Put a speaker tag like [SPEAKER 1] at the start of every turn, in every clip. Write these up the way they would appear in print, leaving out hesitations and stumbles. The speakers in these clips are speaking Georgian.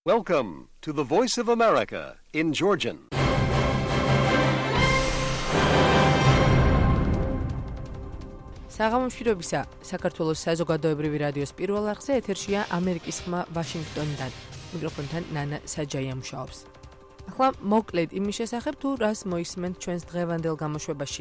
[SPEAKER 1] Welcome to the Voice of America in Georgian.
[SPEAKER 2] საღამოშვიდობისა საქართველოს საზოგადოებრივი რადიოს პირველ არხზე ეთერშია ამერიკის ხმა ვაშინგტონიდან. მიკროფონთან ნანა საჯაია მუშაობს. ახლა მოკლედ იმის შესახებ თუ რას მოისმენთ ჩვენს დღევანდელ გამოშვებაში.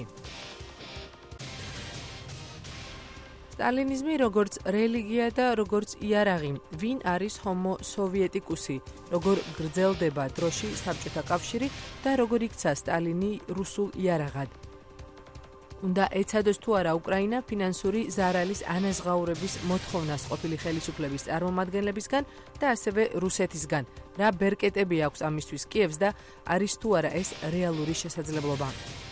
[SPEAKER 2] სტალინიზმი როგორც რელიგია და როგორც იარაღი, ვინ არის ჰომო სოვიეტიკუსი, როგორ გრძელდება დროში საბჭოთა კავშირი და როგორ იქცა სტალინი რუსულ იარაღად. უნდა ეცადოს თუ არა უკრაინა ფინანსური ზარალის ანაზღაურების მოთხოვნას ყოფილი ხელისუფლების წარმომადგენლებისგან და ასევე რუსეთისგან. რა ბერკეტები აქვს ამისთვის კიევს და არის თუ არა ეს რეალური შესაძლებლობა.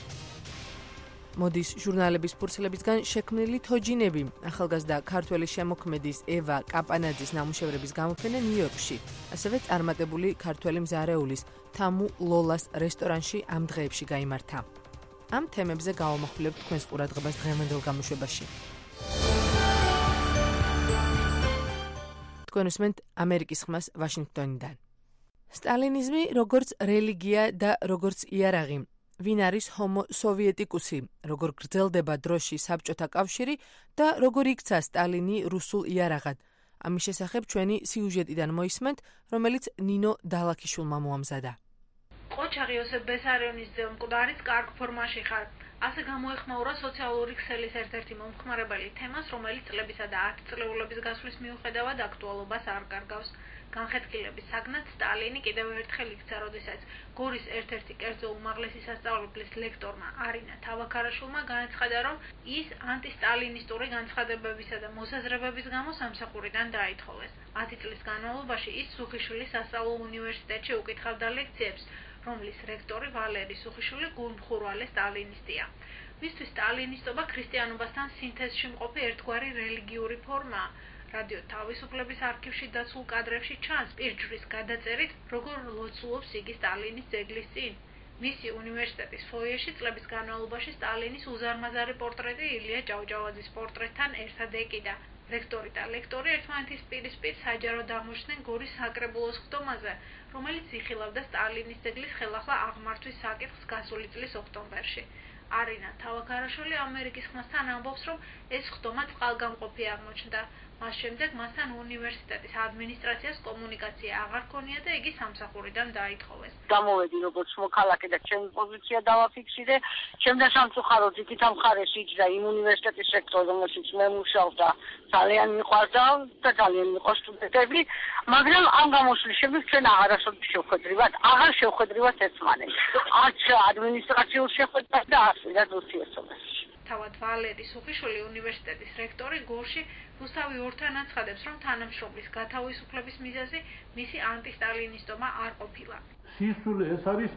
[SPEAKER 2] მოდის ჟურნალების ფურცლებისგან შექმნილი თოჯინები, ახალგაზრდა ქართველი შემოქმედის ევა კაპანაძის ნამუშევრების გამოფენა ნიუ-იორკში, ასევე წარმატებული ქართველი მზარეულის თამუ ლოლას რესტორანში ამ დღეებში გაიმართა. ამ თემებზე გავამახვილებთ თქვენს ყურადღებას დღევანდელ გამოშვებაში. თქვენ უსმენთ ამერიკის ხმას ვაშინგტონიდან. სტალინიზმი როგორც რელიგია და როგორც იარაღი, ვინ არის ჰომო სოვიეტიკუსი, როგორ გრძელდება დროში საბჭოთა კავშირი და როგორ იქცა სტალინი რუსულ იარაღად. ამის შესახებ ჩვენი სიუჟეტიდან მოისმენთ, რომელიც ნინო დალაქიშვილმა მოამზადა.
[SPEAKER 3] ოჩაღი იოსებ ბესარიონის ძე მკვდარიც კარგ ფორმაში ხარ. ასე გამოეხმაურა სოციალური ქსელის ერთ-ერთი მომხმარებელი თემას, რომელიც წლებისა და ათწლეულების გასვლის მიუხედავად აქტუალობას არ კარგავს. განხეთქილების საგნად სტალინი კიდევ ერთხელ იქცა, როდესაც გორის ერთ-ერთი კერძო უმაღლესი სასწავლებლის ლექტორმა არინა თავაქარაშვილმა განაცხადა, რომ ის ანტისტალინისტური განცხადებებისა და მოსაზრებების გამო სამსახურიდან დაითხოვეს. 10 წლის განმავლობაში ის სუხიშვილის სასწავლო უნივერსიტეტში უკითხავდა ლექციებს, რომლის რექტორი ვალერი სუხიშვილი გულმხურვალე სტალინისტია. მისთვის სტალინისტობა ქრისტიანობასთან სინთეზში მყოფი ერთგვარი რელიგიური ფორმაა. რადიო თავისუფლების არქივში დაცულ კადრებში ჩანს პირჯვრის გადაწერით, როგორ ლოცულობს იგი სტალინის ძეგლის წინ. მისი უნივერსიტეტის ფოიეში წლების განმავლობაში სტალინის უზარმაზარი პორტრეტი ილია ჭავჭავაძის პორტრეტთან ერთად ეკიდა. რექტორი და ლექტორი ერთმანეთის პირისპირ საჯაროდ აღმოჩნდნენ გორის საკრებულოს ხდომაზე, რომელიც იხილავდა სტალინის ძეგლის ხელახლა აღმართვის საკითხს გასული წლის ოქტომბერში. არინა თავაქარაშვილი ამერიკის ხმასთან ამბობს, რომ ეს ხდომა წყალგამყოფი აღმოჩნდა. მას შემდეგ მასთან უნივერსიტეტის ადმინისტრაციას კომუნიკაცია აღარ ჰქონია და იგი სამსახურიდან დაითხოვეს.
[SPEAKER 4] გამოვედი როგორც მოქალაქე და ჩემი პოზიცია დავაფიქსირე. ჩემდა სამწუხაროდ იქით ამ მხარეში იჯდა იმ უნივერსიტეტის რექტორი, რომელშიც მე მუშაობდა, ძალიან მიყვარდა და ძალიან მიყვარს სტუდენტები, მაგრამ ამ გამოშვის შემდეგ ჩვენ აღარასოდეს აღარ შევხვედრივად ერთმანეთს. არც ადმინისტრაციულ შეხვედრას და არც ურთიერთობებში.
[SPEAKER 3] თავად ვალერი სუხიშვილი უნივერსიტეტის რექტორი გორში რუსთავი ორთან აცხადებს, რომ თანამშრომლის გათავისუფლების მიზეზი მისი ანტისტალინისტობა არ ყოფილა.
[SPEAKER 5] სისულე ეს არის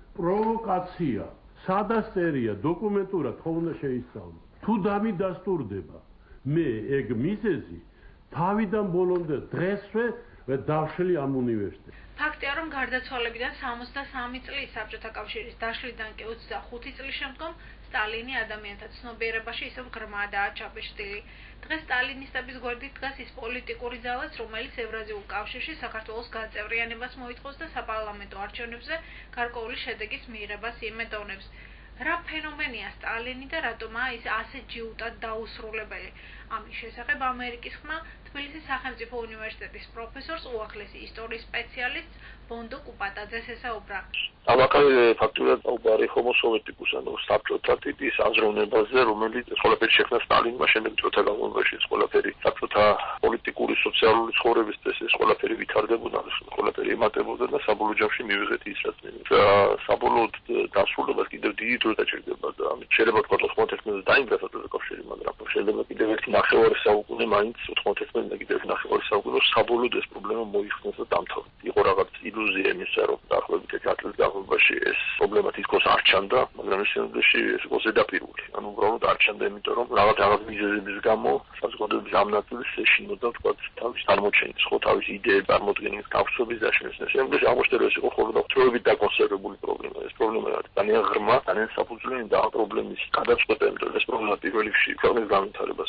[SPEAKER 5] პროვოკაცია. სადასწერია დოკუმენტურად ხო უნდა შეისწავლო. თუ დამიდასტურდება, მე ეგ მიზეზი თავიდან ბოლომდე დღესვე დავშლი ამ უნივერსიტეტს.
[SPEAKER 3] ფაქტია, რომ გარდაცვალებიდან 63 წლის საბჭოთა კავშირის დაშლიდან კი 25 წლის შემდგომ სტალინი ადამიანთა ცნობიერებაში ისევ ღრმადაა ჩაბეჭდილი. დღეს სტალინისტების გვერდით დგას ის პოლიტიკური ძალაც, რომელიც ევრაზიულ კავშირში საქართველოს გაწევრიანებას მოითხოვს და საპარლამენტო არჩევნებზე გარკვეული შედეგის მიღებას იმედოვნებს. რა ფენომენია სტალინი და რატომაა ის ასე ჯიუტად დაუსრულებელი? ამის შესახებ ამერიკის ხმა თბილისის სახელმწიფო უნივერსიტეტის პროფესორს, უახლესი ისტორიის სპეციალისტს ბონდო კუპატაძეს ესაუბრა.
[SPEAKER 6] ამაყალე ფაქტურად აუბარი ჰომო სოვიეტიკუს, ანუ საბჭოთა ტიპის აზროვნებაზე, რომელიც ყველაფერი შექმნა სტალინმა, შემდეგ დროთა განმავლობაში ეს ყველაფერი საბჭოთა პოლიტიკური, სოციალური ცხოვრების წესის ყველაფერი ვითარდებოდა, ყველაფერი ემატებოდა და საბოლოო ჯამში მივიღეთ ის, რაც მივიღეთ. საბოლოოდ დასრულებას კიდევ დიდი დრო დაჭირდება და ამით შეიძლება ვთქვათ 91-ზე დაინგრა საბჭოთა კავშირი, მაგრამ შეიძლება კიდევ ერთი ნახევარი საუკუნე მაინც 91-ზე და კიდევ ნახევარი საუკუნე საბოლოოდ ეს პრობლემა მოიხსნეს და დამთავრდა. იყო რაღაც ილუზია იმისა, რომ დაახლოებით 10 წლის განმავლობაში ეს პრობლემა თითქოს არ ჩანდა, მაგრამ შემდგომში ეს იყო ზედაპირული. ანუ უბრალოდ არ ჩანდა, იმიტომ რომ რაღაც მიზეზების გამო საზოგადოების ამ ნაწილის ეშინოდა ვთქვათ თავის წარმოჩენის, ხო თავის იდეების წარმოდგენის, გავსწრების დაშლის. შემდგომში აღმოჩნდა, ეს იყო ხოლმე თროებით დაკონსერვებული პრობლემა. ეს პრობლემა არის ძალიან ღრმა, ძალიან საფუძვლიანი და ამ პრობლემის გადაწყვეტა, იმიტომ რომ ეს პრობლემა პირველ რიგში ქვეყნის განვითარებას, საზოგადოების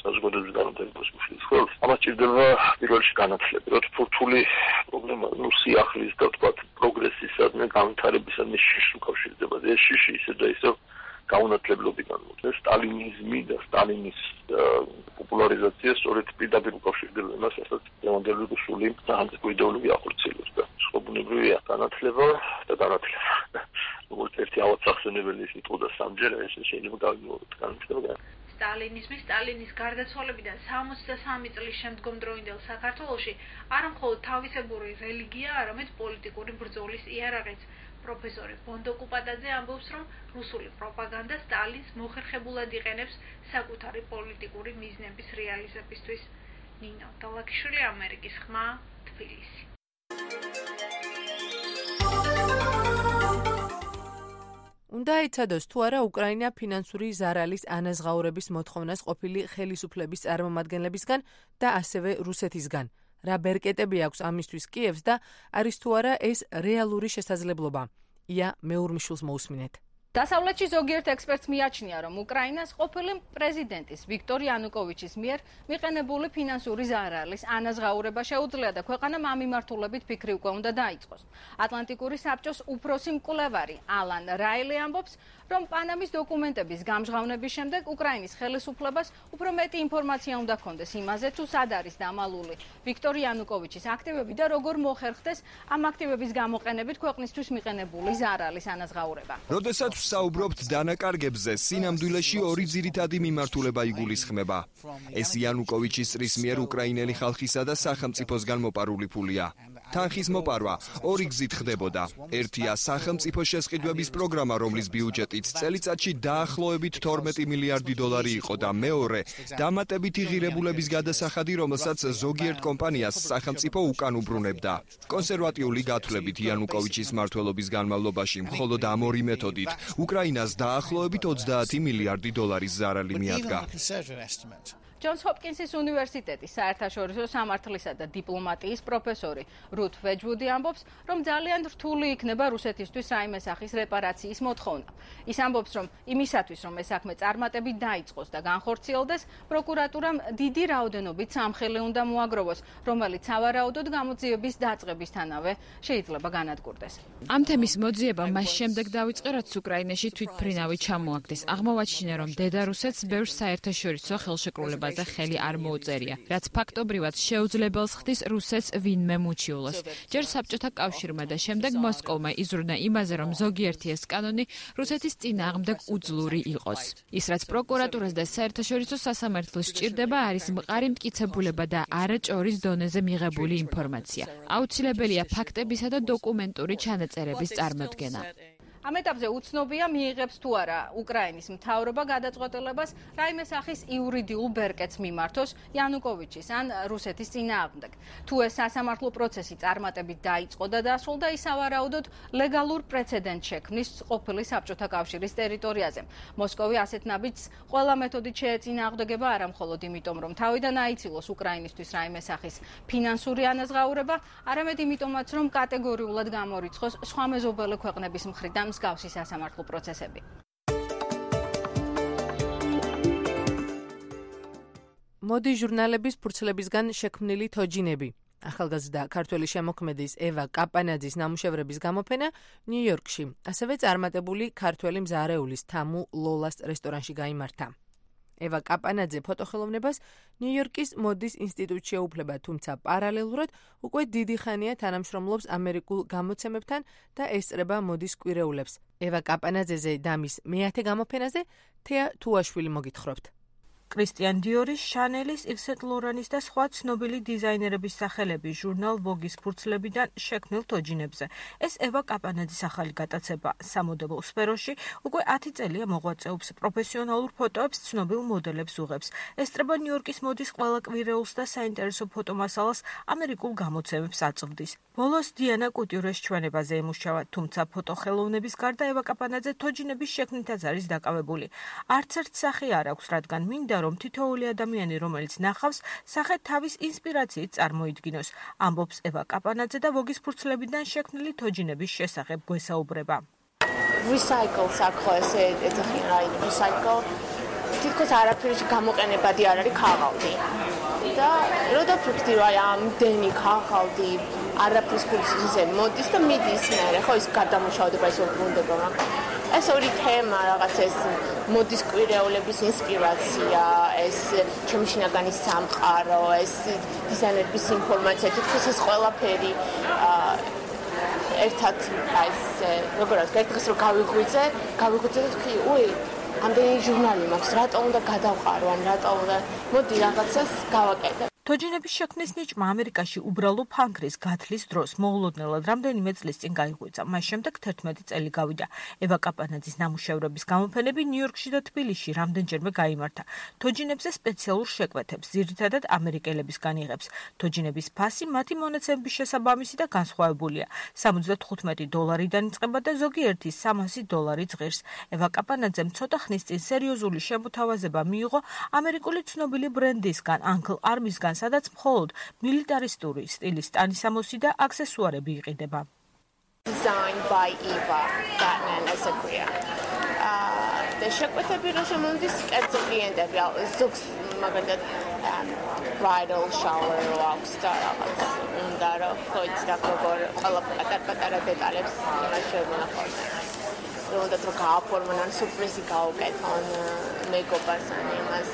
[SPEAKER 6] ფუძემდებლების განვითარებას უშლის ხელს. ამას ჭირდება პირველ რიგში განათლება. რთული პრობლემა, სიახლის და თქვა პროგრესისადმი განვითარებისადმი შიში უკავშირდება. ეს შიში ისე და ისე გაუნათლებლობიდან მოდის. სტალინიზმი და სტალინის პოპულარიზაცია სწორედ პირდაპირ უკავშირდება იმას, რასაც დღევანდელი რუსული სახელმწიფო იდეოლოგია ახორციელებს და შრომუნებრივია განათლება და განათლება. როგორც ერთი ავადსახსენებელი ის მიტყოდა სამჯერ, ეს შეიძლება განვითარება.
[SPEAKER 3] სტალინის გარდაცვალებიდან 63 წლის შემდგომ დროინდელ საქართველოში არა მხოლოდ თავისებური რელიგია, არამედ პოლიტიკური ბრძოლის იარაღიც. პროფესორი ბონდო კუპატაძე ამბობს, რომ რუსული პროპაგანდა სტალინს მოხერხებულად იყენებს საკუთარი პოლიტიკური მიზნების რეალიზებისთვის. ნინო დალაკიშვილი, ამერიკის ხმა, თბილისი.
[SPEAKER 2] უნდა იცადოს თუ არა უკრაინა ფინანსური ზარალის ანაზღაურების მოთხოვნას ყოფილი ხელისუფლების წარმომადგენლებისგან და ასევე რუსეთისგან. რა ბერკეტები აქვს ამისთვის კიევს და არის თუ არა ეს რეალური შესაძლებლობა. ია მეურმიშვილს მოусმინეთ.
[SPEAKER 7] დასავლეთში ზოგიერთ ექსპერტს მიაჩნია, რომ უკრაინას ყოფილი პრეზიდენტის ვიქტორ იანუკოვიჩის მიერ მიყენებული ფინანსური ზარალის ანაზღაურება შეუძლია და ქვეყანამ ამ მიმართულებით ფიქრი უკვე უნდა დაიწყოს. ატლანტიკური საბჭოს უფროსი მკვლევარი ალან რაილი ამბობს, რომ პანამის დოკუმენტების გამჟღავნების შემდეგ უკრაინის ხელისუფლებას უფრო მეტი ინფორმაცია უნდა ჰქონდეს იმაზე, თუ სად არის დამალული ვიქტორ იანუკოვიჩის აქტივები და როგორ მოხერხდეს ამ აქტივების გამოყენებით ქვეყნისთვის მიყენებული ზარალის ანაზღაურება.
[SPEAKER 8] როდესაც ვსაუბრობთ დანაკარგებზე, სინამდვილეში ორი ძირითადი მიმართულება იგულისხმება. ეს იანუკოვიჩის წრის მიერ უკრაინელი ხალხისა და სახელმწიფოსგან მოპარული ფულია. თანხის მოპარვა ორი გზით ხდებოდა. ერთია სახელმწიფო შესყიდვების პროგრამა, რომლის ბიუჯეტიც წელიწადში დაახლოებით 12 მილიარდი დოლარი იყო და მეორე დამატებითი ღირებულების გადასახადი, რომელსაც ზოგიერთ კომპანიას სახელმწიფო უკან უბრუნებდა. კონსერვატიული გათვლებით იანუკოვიჩის მმართველობის განმავლობაში მხოლოდ ამ ორი მეთოდით უკრაინას დაახლოებით 30 მილიარდი დოლარის ზარალი მიადგა.
[SPEAKER 7] ჯონს ჰოპკინსის უნივერსიტეტის საერთაშორისო სამართლისა და დიპლომატიის პროფესორი რութ ვეჯვუდი ამბობს, რომ ძალიან რთული იქნება რუსეთისთვის რაიმე სახის რეპარაციის მოთხოვნა. ის ამბობს, რომ იმისათვის, რომ ეს საქმე წარმატებით დაიწყოს და განხორციელდეს, პროკურატურამ დიდი რაოდენობით სამხელი უნდა მოაგროვოს, რომელიც სავარაუდოდ გამოძიების დაწყებისთანავე შეიძლება განადგურდეს.
[SPEAKER 9] ამ თემის მოძიება მას შემდეგ დაიწყო, რაც უკრაინაში თვითმფრინავი ჩამოაგდეს. აღმოვაჩინა, რომ დედა რუსეთს ბევრ საერთაშორისო ხელშეკრულებას და ხელი არ მოუწერია, რაც ფაქტობრივად შეუძლებელს ხდის რუსეთს ვინმე მუჩიულოს. ჯერ საბჭოთა კავშირმა და შემდეგ მოსკოვმა იზრუნა იმაზე, რომ ზოგიერთი ეს კანონი რუსეთის წინააღმდეგ უძლური იყოს. ის, რაც პროკურატურას და საერთაშორისო სასამართლოს სჭირდება, არის მყარი მტკიცებულება და არაჭორის დონეზე მიღებული ინფორმაცია. აუცილებელია ფაქტებისა და დოკუმენტური ჩანაწერების წარმოდგენა.
[SPEAKER 7] ამ ეტაპზე უცნობია მიიღებს თუ არა უკრაინის მთავრობა გადაწყვეტილებას რაიმე სახის იურიდიულ ბერკეტს მიმართოს იანუკოვიჩის ან რუსეთის წინააღმდეგ. თუ ეს სასამართლო პროცესი წარმატებით დაიწყო და დასრულდა, ის სავარაუდოდ ლეგალურ პრეცედენტს შექმნის ყოფილი საბჭოთა კავშირის ტერიტორიაზე. მოსკოვი ასეთ ნაბიჯს ყველა მეთოდით შეეწინააღმდეგება, არა მხოლოდ იმიტომ, რომ თავიდან აიცილოს უკრაინისთვის რაიმე სახის ფინანსური ანაზღაურება, არამედ იმიტომაც, რომ კატეგორიულად გამორიცხოს სხვა მეზობელი ქვეყნების მხრიდან მსგავსი სასამართლო პროცესები.
[SPEAKER 2] მოდი ჟურნალების ფურცლებისგან შექმნილი თოჯინები. ახალგაზრდა ქართველი შემოქმედის ევა კაპანაძის ნამუშევრების გამოფენა ნიუ-იორკში, ასევე წარმატებული ქართველი მზარეულის თამუ ლოლას რესტორანში გაიმართა. ევა კაპანაძე ფოტოხელოვნებას ნიუ-იორკის მოდის ინსტიტუტში ეუფლება, თუმცა პარალელურად უკვე დიდი ხანია თანამშრომლობს ამერიკულ გამოცემებთან და ესწრება მოდის კვირეულებს. ევა კაპანაძეზე და მის მეათე გამოფენაზე თეა თუაშვილი მოგითხრობთ.
[SPEAKER 10] კრისტიან დიორის, შანელის, ივ სენ ლორანის და სხვა ცნობილი დიზაინერების სახელები ჟურნალ ვოგის ფურცლებიდან შექმნილ თოჯინებზე. ეს ევა კაპანაძის ახალი გატაცება სამოდელო სფეროში უკვე 10 წელია მოღვაწეობს, პროფესიონალურ ფოტოებს ცნობილ მოდელებს უღებს. ესწრება ნიუ-იორკის მოდის ყველა კვირეულს და საინტერესო ფოტომასალას ამერიკულ გამოცემებს აწვდის. ბოლოს დიანა კუტიურეს ჩვენებაზე ემუშავა, თუმცა ფოტოხელოვნების გარდა ევა კაპანაძე თოჯინების შექმნითაც არის დაკავებული. არც ერთ სახე არ აქვს, რადგან მინდა რომ თითოეული ადამიანი, რომელიც ნახავს, სახე თავის ინსპირაციით წარმოიდგინოს, ამბობს ევა კაპანაძე და ვოგის ფურცლებიდან შექმნილი თოჯინების შესახებ გვესაუბრება.
[SPEAKER 11] Recycle, ça croise, c'est recycle. თითქოს არაფერში გამოყენებადი არ არის ქაღალდი. და როდა ფიქრობდი რომ ამდენი ქაღალდი არაფრის კურსზე მოდის და მიდის მე ხო ის გადამუშავება ის უბრუნდება მაგრამ ეს ორი თემა რაღაც ეს მოდის კვირეულების ინსპირაცია ეს ჩემი შინაგანი სამყარო ეს დიზაინერების ინფორმაცია თითქოს ეს ყველაფერი ერთად ეს როგორ არის ერთ დღეს რომ გავიღვიძე თქვი უი ამდენი ჟურნალი მაქვს რატო უნდა გადავყარო ან რატო უნდა მოდი რაღაცას გავაკეთებ
[SPEAKER 10] თოჯინების შექმნის ნიჭმა ამერიკაში უბრალო ფანქრის გათლის დროს მოულოდნელად რამდენიმე წლის წინ გაიღვიძა. მას შემდეგ 11 წელი გავიდა. ევა კაპანაძის ნამუშევრების გამოფენები ნიუ-იორკში და თბილისში რამდენჯერმე გაიმართა. თოჯინებზე სპეციალურ შეკვეთებს ძირითადად ამერიკელებისგან იღებს. თოჯინების ფასი მათი მონაცემების შესაბამისი და განსხვავებულია. $75 იწყება და ზოგიერთი $300 ჟღერს. ევა კაპანაძემ ცოტა ხნის წინ სერიოზული შემოთავაზება მიიღო ამერიკული ცნობილი ბრენდისგან Uncle Army's-გან სადაც მხოლოდ მილიტარისტური სტილის ტანისამოსი და აქსესუარები იყიდება.
[SPEAKER 11] Designed by Eva Batman as a queer. და შეკვეთები რომ შემოდის კერძო კლიენტები ზოგს მაგალითად bridal shower აქვს და რაღაც უნდა რომ ხოიც და როგორ ყველა პატარ-პატარა დეტალებს შემონახავდნენ. უნდა რომ გააფორმონ ან სურპრიზი გაუკეთონ მეკოპას ან იმას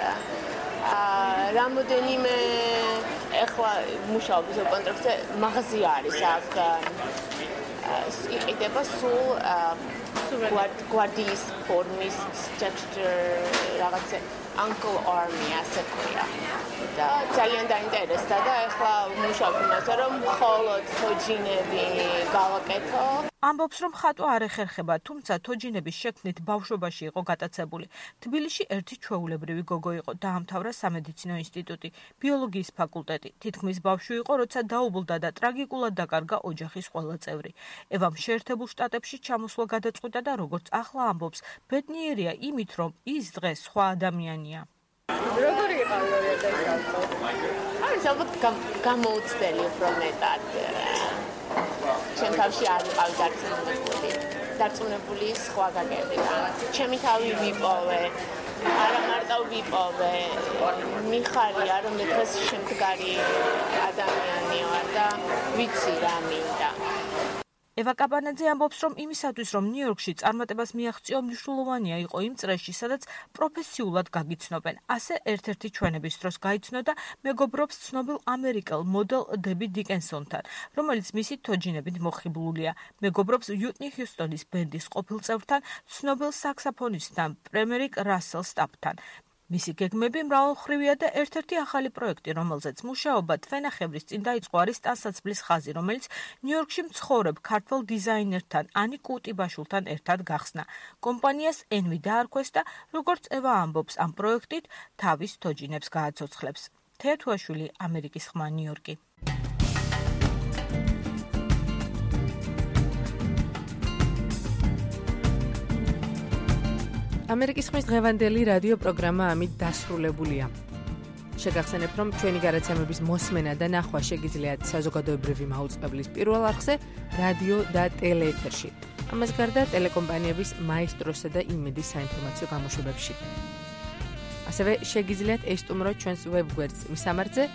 [SPEAKER 11] რამოდენიმე ეხლა მუშაობის კონტრაქტზე მაღაზი არის აქ იყიდება სულ გვარდიის ფორმის texture რაღაცა Uncle Army ასე ქვია და ძალიან დაინტერესდა და ეხლა მუშაობ იმაზე რომ მხოლოდ თოჯინები გავაკეთო
[SPEAKER 10] ამბობს რომ ხატვა არ ეხერხება, თუმცა თოჯინების შექმნით ბავშვობაში იყო გატაცებული. თბილისში ერთი ჩვეულებრივი გოგო იყო, დაამთავრა სამედიცინო ინსტიტუტი, ბიოლოგიის ფაკულტეტი. თითქმის ბავშვი იყო, როცა დაუბლდა და ტრაგიკულად დაკარგა ოჯახის ყველა წევრი. ევამ შეერთებულ შტატებში ჩამოსვლა გადაწყვიტა და როგორც ახლა ამბობს, ბედნიერია იმით, რომ ის დღეს სხვა ადამიანია.
[SPEAKER 11] როგორი იყავი 2000 წელს? არის ალბათ გამოუცდელი უფრო მეტად. ჩემ თავში არ ვიყავი დარწმუნებული სხვა გაგებიდან. ჩემი თავი ვიპოვე, არა მარტო ვიპოვე, მიხარია რომ მე დღეს შემდგარი ადამიანი ვარ და ვიცი რა მინდა.
[SPEAKER 10] ევა კაპანაძე ამბობს, რომ იმისათვის, რომ ნიუ-იორკში წარმატებას მიაღწიო, მნიშვნელოვანია იყო იმ წრეში, სადაც პროფესიულად გაგიცნობენ. ასე ერთ-ერთი ჩვენების დროს გაიცნო და მეგობრობს ცნობილ ამერიკელ მოდელ დები დიკენსონთან, რომელიც მისი თოჯინებით მოხიბლულია. მეგობრობს უიტნი ჰიუსტონის ბენდის ყოფილ წევრთან, ცნობილ საქსაფონისტთან პრემერიკ რასელ სტაპთან. მისი გეგმები მრავალმხრივია და ერთ-ერთი ახალი პროექტი, რომელზეც მუშაობა თვენახევრის წინ დაიწყო, არის ტანსაცმლის ხაზი, რომელიც ნიუ-იორკში მცხოვრებ ქართველ დიზაინერთან ანი კუტიბაშვილთან ერთად გახსნა. კომპანიას ენვი დაარქვეს და როგორც ევა ამბობს, ამ პროექტით თავის თოჯინებს გააცოცხლებს. თეა თუაშვილი, ამერიკის ხმა, ნიუ-იორკი.
[SPEAKER 2] ამერიკის ხმის დღევანდელი რადიო პროგრამა ამით დასრულებულია. შეგახსენებთ, რომ ჩვენი გადაცემების მოსმენა და ნახვა შეგიძლიათ საზოგადოებრივი მაუწყებლის პირველ არხზე, რადიო და ტელეეთერში. ამას გარდა ტელეკომპანიების მაესტროსა და იმედის საინფორმაციო გამოშვებებში. ასევე შეგიძლიათ ესტუმროთ ჩვენს ვებგვერდს მისამართზე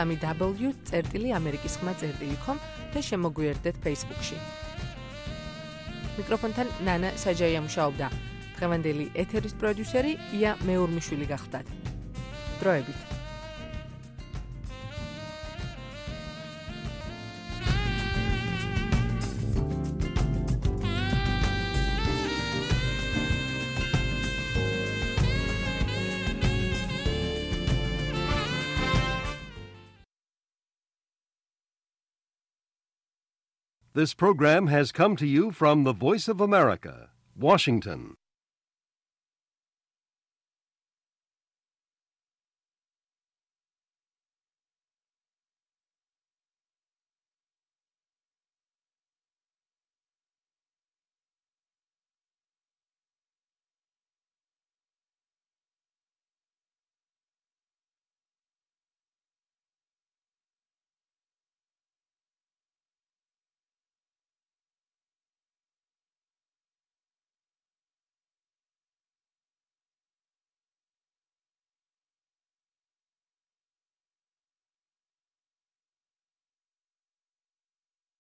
[SPEAKER 2] www.amerikiskhma.com და შემოგვიერთდეთ Facebook-ში. მიკროფონთან ნანა საჯაია მუშაობდა. დღევანდელი ეთერის პროდიუსერი ია მეურმიშვილი გახლდათ. დროებით.
[SPEAKER 1] This program has come to you from the Voice of America, Washington.